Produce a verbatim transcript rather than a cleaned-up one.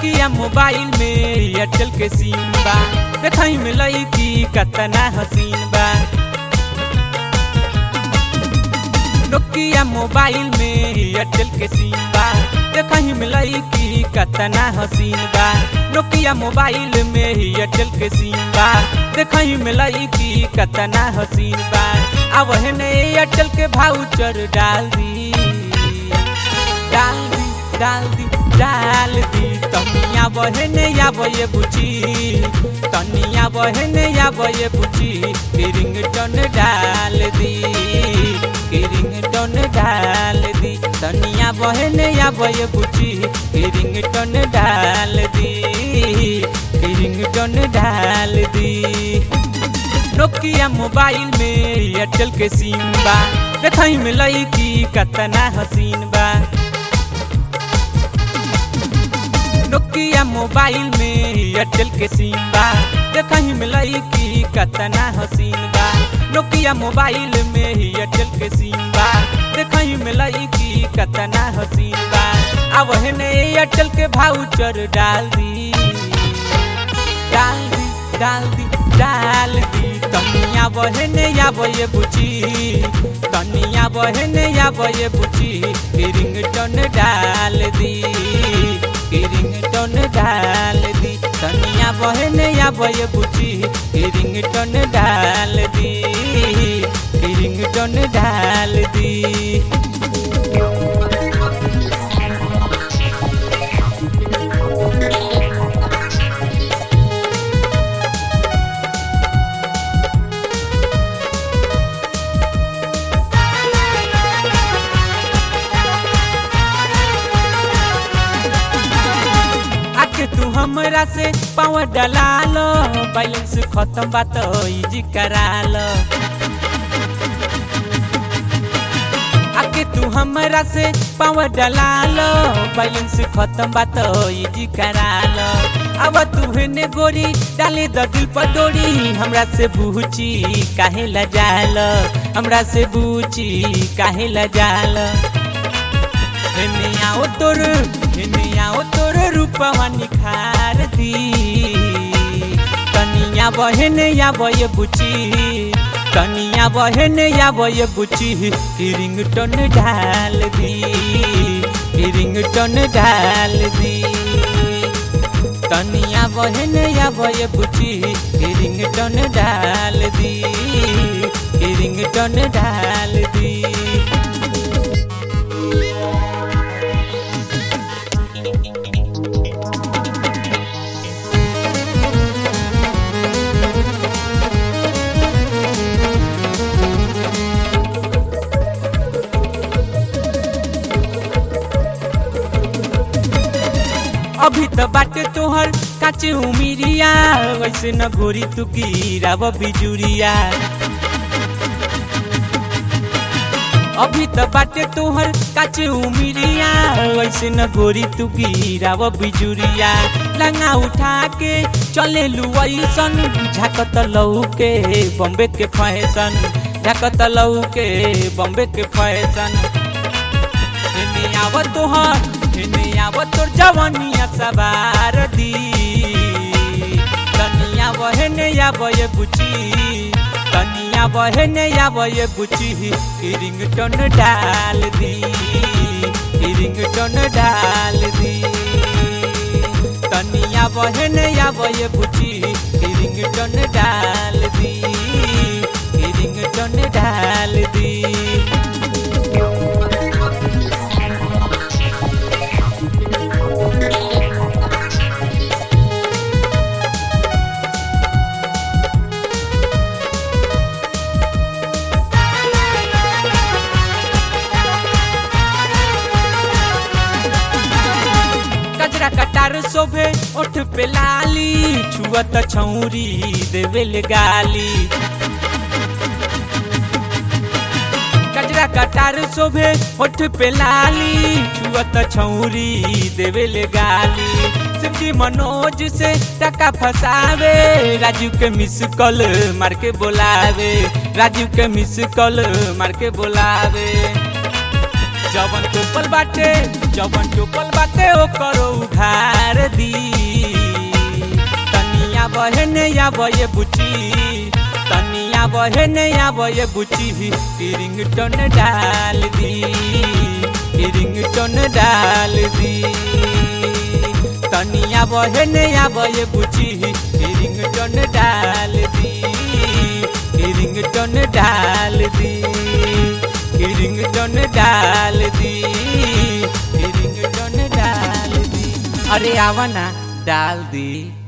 Nokia mobile में एयरटेल के SIM बा, देखई में लईकी कतना हसीन बा। नोकिया मोबाइल में एयरटेल के सिम बा, देखई में लईकी कतना हसीन बा। नोकिया मोबाइल में एयरटेल के सिम बा, देखई में लईकी कतना हसीन बा। अब हेने एयरटेल के भाउचर डाल दी डाल दी डाल दी डाल दी तनिया बहने या बये बुची, तनिया बहने या बये बुची, रिंगटोन डाल दी रिंगटोन डाल दी तनिया बहने या बये बुची, रिंगटोन डाल दी रिंगटोन डाल दी। नोकिया मोबाइल में एयरटेल के सिम बा, देखई में लईकी कतना हसीन बा। नोकिया मोबाइल में एयरटेल के सिम बा, देखई में लईकी कतना हसीन बा। नोकिया मोबाइल में एयरटेल के सिम बा, देखई में लईकी कतना हसीन बा। अब हेने एयरटेल के भाउचर डाल दी डाल दी डाल दी डाल दी तनिया बहने या बये बुची, तनिया बहने या बये बुची, रिंगटोन डाल दी रिंगटोन डाल दी तनिया बहने या बये बुची, रिंगटोन डाल दी रिंगटोन डाल दी। तू हमरा से पावर डला लो, बैलेंस खत्म बात इजी करा लो। आके तू हमरा से पावर डला लो, बैलेंस खत्म बात इजी करा लो। अब तू हेने गोरी डाले द दिल पर डोरी, हमरा से बूची काहे लजाल, हमरा से बूची काहे लजाल। हेने आओ तोर हेने आओ तोर रूपवा निखार दी, तनिया बहने या बये बुची, तनिया बहने या बये बुची, रिंगटोन डाल दी रिंगटोन डाल दी तनिया बहने या बये बुची, रिंगटोन डाल दी रिंगटोन डाल दी। अभी तो बाटे तोहर काचे उमिरिया, वैसे न गोरी तू गिराव बिजुरिया। अभी तो बाटे तोहर काचे उमिरिया, वैसे न गोरी तू गिराव बिजुरिया। लंगा उठा के चले लुआइसन, झाकत लऊ के बॉम्बे के फैशन, झाकत लऊ के बॉम्बे के फैशन। हेने आव तोहर हेने आव तोर जवानिया सवार दी, तनिया बहने या बये बुची, तनिया बहने या बये बुची, रिंगटोन डाल दी रिंगटोन डाल दी तनिया बहने या बये बुची, रिंगटोन डाल दी रिंगटोन डाल दी। कटार शोभे ओठ पे लाली, छुअत छौरी देवेल गाली। कजरा कटार शोभे ओठ पे लाली, छुअत छौरी देवेल गाली। शिवजी मनोज से टका फसावे, राजू के मिस कॉल मार के बोलावे, राजू के मिस कॉल मार के बोलावे। जवन टोपल बाटे जवन टोपल बाटे ओकरो उघार दी तनिया बहने या बये बुची तनिया बहने या बये बुची रिंगटोन डाल दी रिंगटोन डाल दी तनिया बहने या बये बुची रिंगटोन डाल दी रिंगटोन डाल दी रिंगटोन डाल दी रिंगटोन डाल दी अरे आवा ना डाल दी।